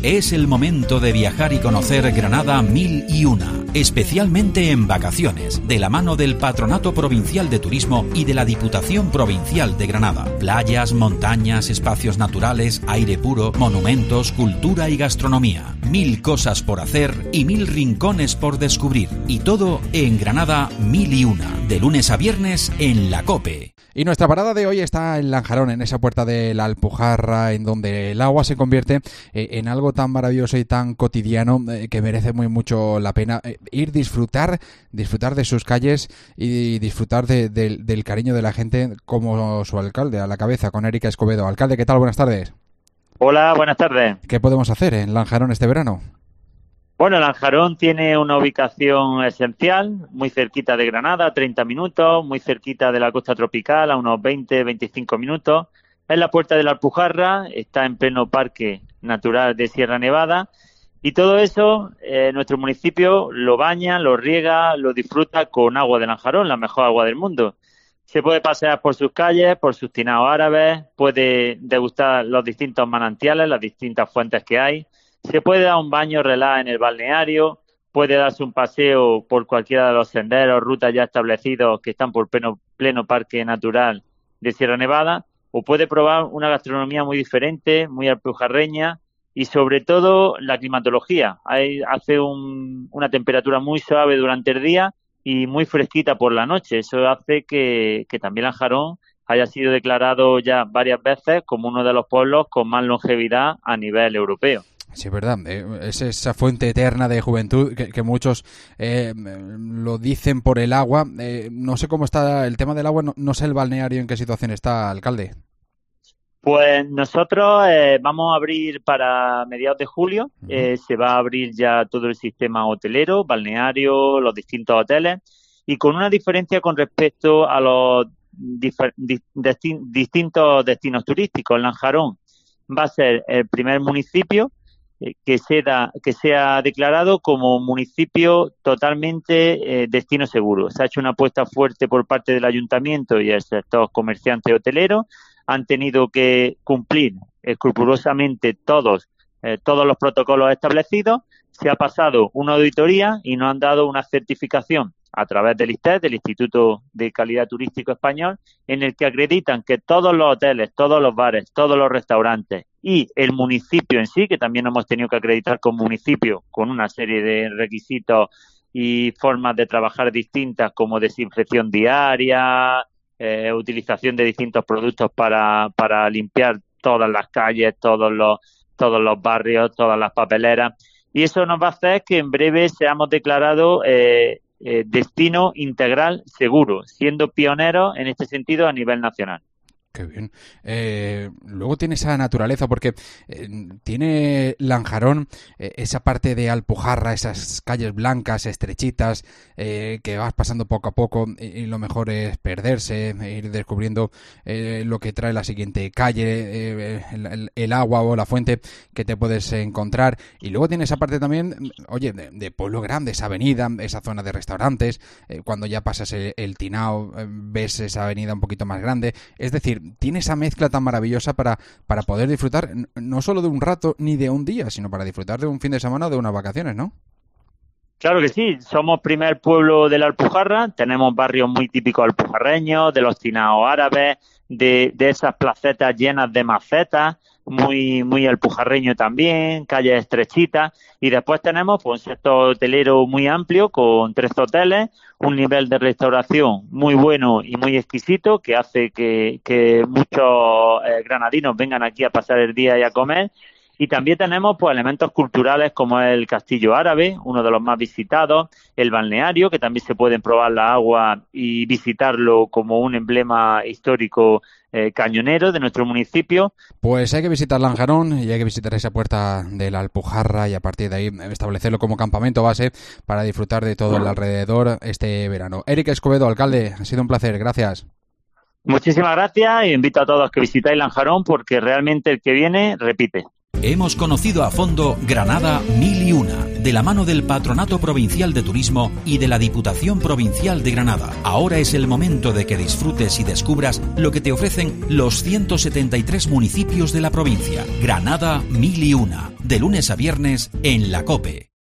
Es el momento de viajar y conocer Granada 1001, especialmente en vacaciones, de la mano del Patronato Provincial de Turismo y de la Diputación Provincial de Granada. Playas, montañas, espacios naturales, aire puro, monumentos, cultura y gastronomía. 1000 cosas por hacer y 1000 rincones por descubrir. Y todo en Granada 1001, de lunes a viernes en la COPE. Y nuestra parada de hoy está en Lanjarón, en esa puerta de la Alpujarra, en donde el agua se convierte en algo tan maravilloso y tan cotidiano que merece muy mucho la pena disfrutar de sus calles y disfrutar del cariño de la gente, como su alcalde a la cabeza, con Eric Escobedo. Alcalde, ¿qué tal? Buenas tardes. Hola, buenas tardes. ¿Qué podemos hacer en Lanjarón este verano? Bueno, Lanjarón tiene una ubicación esencial, muy cerquita de Granada, 30 minutos, muy cerquita de la costa tropical, a unos 20-25 minutos. Es la puerta de la Alpujarra, está en pleno parque natural de Sierra Nevada y todo eso nuestro municipio lo baña, lo riega, lo disfruta con agua de Lanjarón, la mejor agua del mundo. Se puede pasear por sus calles, por sus tinados árabes, puede degustar los distintos manantiales, las distintas fuentes que hay. Se puede dar un baño relax en el balneario, puede darse un paseo por cualquiera de los senderos, rutas ya establecidos que están por pleno parque natural de Sierra Nevada, o puede probar una gastronomía muy diferente, muy alpujarreña y sobre todo la climatología. Hace una temperatura muy suave durante el día y muy fresquita por la noche. Eso hace que también Lanjarón haya sido declarado ya varias veces como uno de los pueblos con más longevidad a nivel europeo. Sí, es verdad. Es esa fuente eterna de juventud que muchos lo dicen por el agua. No sé cómo está el tema del agua, no sé el balneario en qué situación está, alcalde. Pues nosotros vamos a abrir para mediados de julio. Se va a abrir ya todo el sistema hotelero, balneario, los distintos hoteles y con una diferencia con respecto a los distintos destinos turísticos. Lanjarón va a ser el primer municipio que sea declarado como municipio totalmente destino seguro. Se ha hecho una apuesta fuerte por parte del ayuntamiento y el sector comerciante hotelero. Han tenido que cumplir escrupulosamente todos los protocolos establecidos. Se ha pasado una auditoría y nos han dado una certificación a través del ISTED, del Instituto de Calidad Turístico Español, en el que acreditan que todos los hoteles, todos los bares, todos los restaurantes y el municipio en sí, que también hemos tenido que acreditar como municipio con una serie de requisitos y formas de trabajar distintas como desinfección diaria, utilización de distintos productos para limpiar todas las calles, todos los barrios, todas las papeleras. Y eso nos va a hacer que en breve seamos declarados destino integral seguro, siendo pioneros en este sentido a nivel nacional. Qué bien. Luego tiene esa naturaleza, porque tiene Lanjarón esa parte de Alpujarra, esas calles blancas, estrechitas, que vas pasando poco a poco y lo mejor es perderse, ir descubriendo lo que trae la siguiente calle, el agua o la fuente que te puedes encontrar. Y luego tiene esa parte también, oye, de pueblo grande, esa avenida, esa zona de restaurantes, cuando ya pasas el Tinao ves esa avenida un poquito más grande. Es decir, tiene esa mezcla tan maravillosa para poder disfrutar no solo de un rato ni de un día, sino para disfrutar de un fin de semana o de unas vacaciones, ¿no? Claro que sí, somos primer pueblo de la Alpujarra, tenemos barrios muy típicos alpujarreños, de los tinaos árabes, de esas placetas llenas de macetas, muy alpujarreño también, calles estrechitas, y después tenemos pues, un sector hotelero muy amplio con 3 hoteles, un nivel de restauración muy bueno y muy exquisito que hace que muchos granadinos vengan aquí a pasar el día y a comer. Y también tenemos pues elementos culturales como el Castillo Árabe, uno de los más visitados, el balneario, que también se pueden probar la agua y visitarlo como un emblema histórico cañonero de nuestro municipio. Pues hay que visitar Lanjarón y hay que visitar esa puerta de la Alpujarra y a partir de ahí establecerlo como campamento base para disfrutar de todo el alrededor este verano. Eric Escobedo, alcalde, ha sido un placer, gracias. Muchísimas gracias y invito a todos que visitáis Lanjarón porque realmente el que viene repite. Hemos conocido a fondo Granada 1001, de la mano del Patronato Provincial de Turismo y de la Diputación Provincial de Granada. Ahora es el momento de que disfrutes y descubras lo que te ofrecen los 173 municipios de la provincia. Granada 1001, de lunes a viernes en la COPE.